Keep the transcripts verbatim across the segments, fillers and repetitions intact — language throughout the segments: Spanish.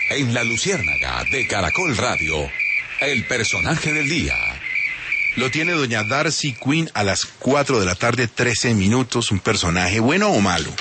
En La Luciérnaga de Caracol Radio, el personaje del día. Lo tiene doña Darcy Quinn a las cuatro de la tarde, trece minutos. ¿Un personaje bueno o malo?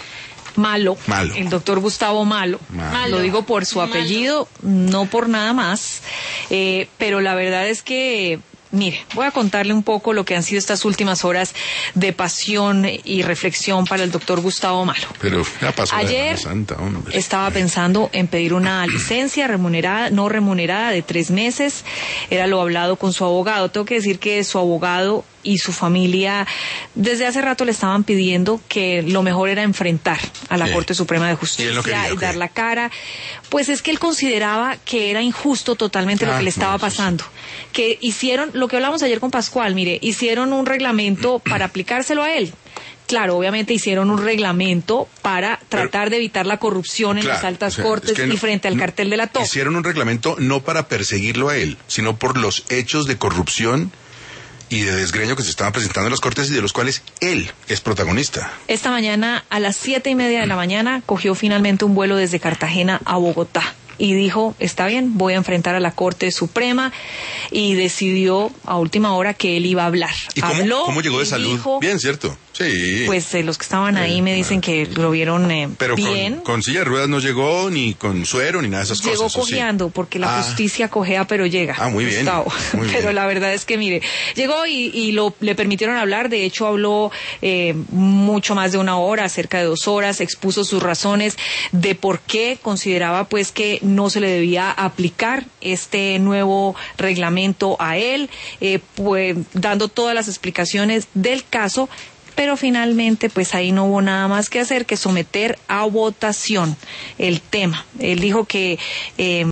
Malo. Malo. El doctor Gustavo Malo. Malo. Lo digo por su apellido, no por nada más. Eh, pero la verdad es que... Mire, voy a contarle un poco lo que han sido estas últimas horas de pasión y reflexión para el doctor Gustavo Malo. Pero ya pasó Ayer la Semana Santa, hombre. Estaba pensando en pedir una licencia remunerada, no remunerada, de tres meses. Era lo hablado con su abogado. Tengo que decir que su abogado y su familia desde hace rato le estaban pidiendo que lo mejor era enfrentar a la Sí. Corte Suprema de Y Justicia él no quería, y ¿o qué? dar la cara. Pues es que él consideraba que era injusto totalmente Ah, lo que le estaba no, eso sí. pasando. Que hicieron, lo que hablamos ayer con Pascual, mire, hicieron un reglamento para aplicárselo a él. Claro, obviamente hicieron un reglamento para tratar de evitar la corrupción en Claro, las altas o sea, cortes es que no- y frente al no- cartel de la T O C. Hicieron un reglamento no para perseguirlo a él, sino por los hechos de corrupción y de desgreño que se estaban presentando en las cortes y de los cuales él es protagonista. Esta mañana, a las siete y media de la mañana, cogió finalmente un vuelo desde Cartagena a Bogotá. Y dijo, está bien, voy a enfrentar a la Corte Suprema, y decidió a última hora que él iba a hablar. ¿Y cómo, Habló cómo llegó de y salud? dijo, Bien, ¿cierto? Sí. pues eh, los que estaban ahí me dicen que lo vieron eh, Pero bien. con, con silla de ruedas no llegó, ni con suero, ni nada de esas Llegó cosas. ¿o sí? cojeando, porque la Ah. justicia cojea, pero llega. Ah, muy bien, Gustavo. muy bien. Pero la verdad es que, mire, llegó y, y lo, le permitieron hablar. De hecho, habló eh, mucho más de una hora, cerca de dos horas, expuso sus razones de por qué consideraba pues que no se le debía aplicar este nuevo reglamento a él, eh, pues dando todas las explicaciones del caso. Pero finalmente, pues ahí no hubo nada más que hacer que someter a votación el tema. Él dijo que eh,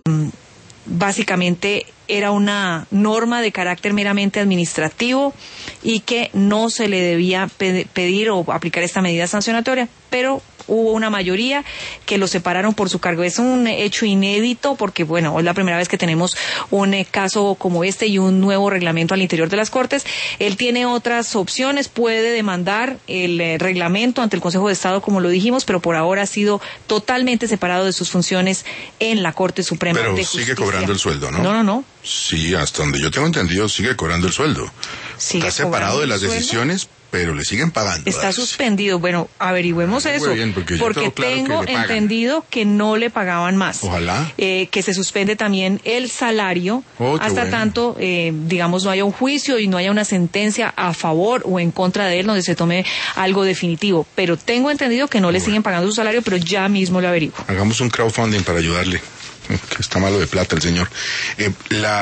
básicamente era una norma de carácter meramente administrativo y que no se le debía pe- pedir o aplicar esta medida sancionatoria, pero hubo una mayoría que lo separaron por su cargo. Es un hecho inédito porque, bueno, es la primera vez que tenemos un eh, caso como este y un nuevo reglamento al interior de las Cortes. Él tiene otras opciones, puede demandar el eh, reglamento ante el Consejo de Estado, como lo dijimos, pero por ahora ha sido totalmente separado de sus funciones en la Corte Suprema Pero de sigue Justicia. cobrando el sueldo, ¿no? No, no, no. Sí, hasta donde yo tengo entendido, sigue cobrando el sueldo. Sigue Está separado cobrando de el las sueldo. decisiones, pero le siguen pagando. Está Darcy. suspendido. Bueno, averigüemos Muy eso. bien, porque yo tengo claro que tengo le pagan. entendido que no le pagaban más. Ojalá. Eh, que se suspende también el salario Oh, qué hasta bueno. tanto, eh, digamos, no haya un juicio y no haya una sentencia a favor o en contra de él donde se tome algo definitivo. Pero tengo entendido que no le Bueno. siguen pagando su salario, pero ya mismo lo averiguo. Hagamos un crowdfunding para ayudarle. Que está malo de plata el señor. Eh, la